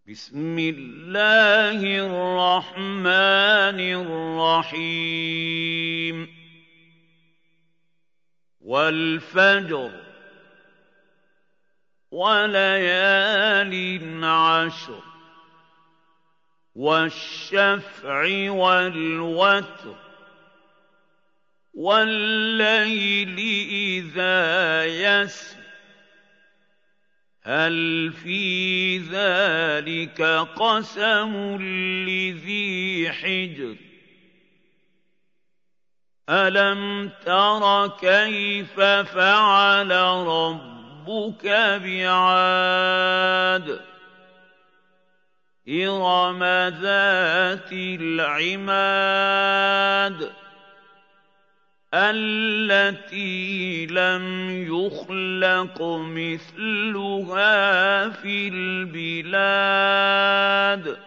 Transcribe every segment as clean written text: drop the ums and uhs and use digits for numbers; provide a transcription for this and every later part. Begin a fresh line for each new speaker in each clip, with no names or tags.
بسم الله الرحمن الرحيم والفجر وليال عشر والشفع والوتر والليل إذا يسر هل في ذلك قسم لذي حجر ألم تر كيف فعل ربك بعاد إرم ذات العماد التي لم يخلق مثلها في البلاد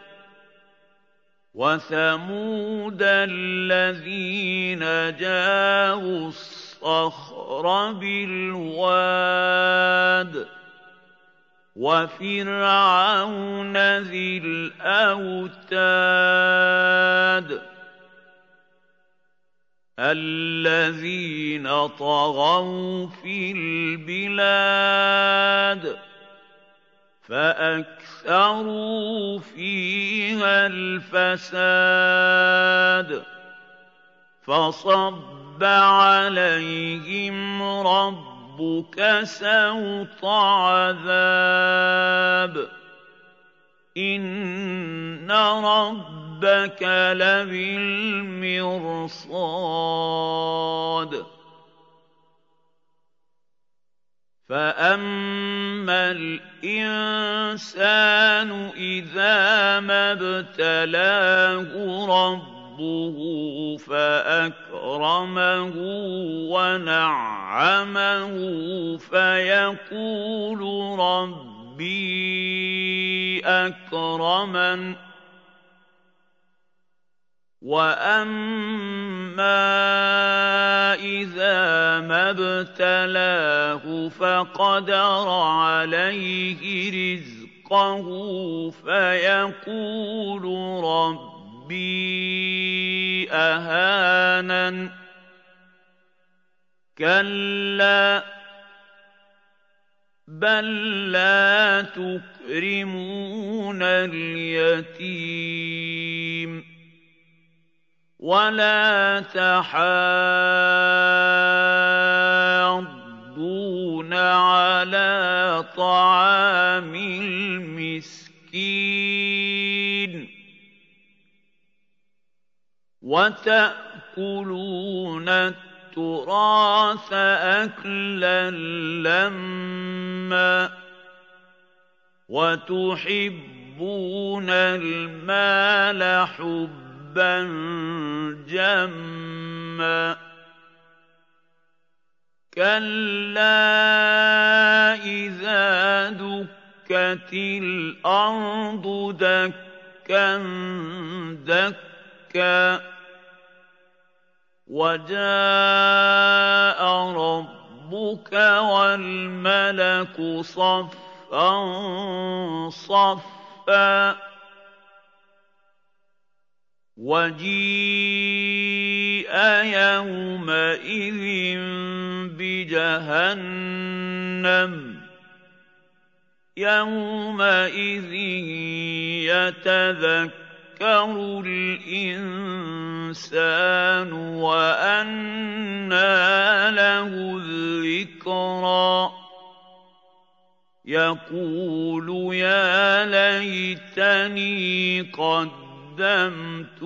وثمود الذين جابوا الصخر بالواد وفرعون ذي الأوتاد الذين طغوا في البلاد فأكثروا فيها الفساد فصب عليهم ربك سوط عذاب إن ربك لبالمرصاد فأما الإنسان إذا ما ابتلاه ربه فأكرمه ونعمه فيقول ربي أكرمن وأما إذا ما ابتلاه فقدر عليه رزقه فيقول ربي أهانن كلا بل لا تكرمون اليتيم ولا تحاضون على طعام المسكين وتأكلون التراث أكلا لما وتحبون المال حبا جما كلا إذا دكت الأرض دكا دكا وجاء ربك والملك صفا صفا وجيء يومئذ بجهنم يومئذ يتذكر الإنسان وأنى له الذكرى يقول يا ليتني قدمت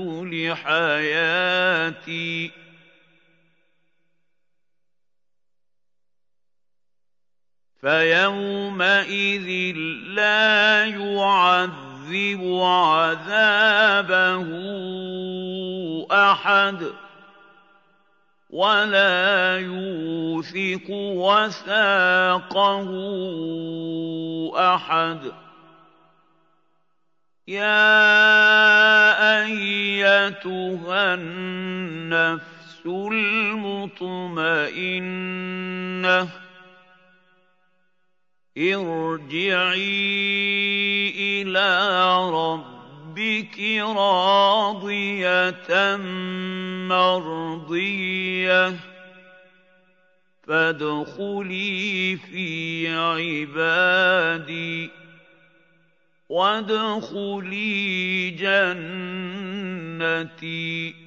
لحياتي فيومئذ لا يعذب عذابه أحد ولا يوثق وثاقه أحد يا أيتها النفس المطمئنة ارجعي إِلَىٰ رَبِّكِ رَاضِيَةً مَّرْضِيَّةً فَادْخُلِي فِي عِبَادِي وَادْخُلِي جَنَّتِي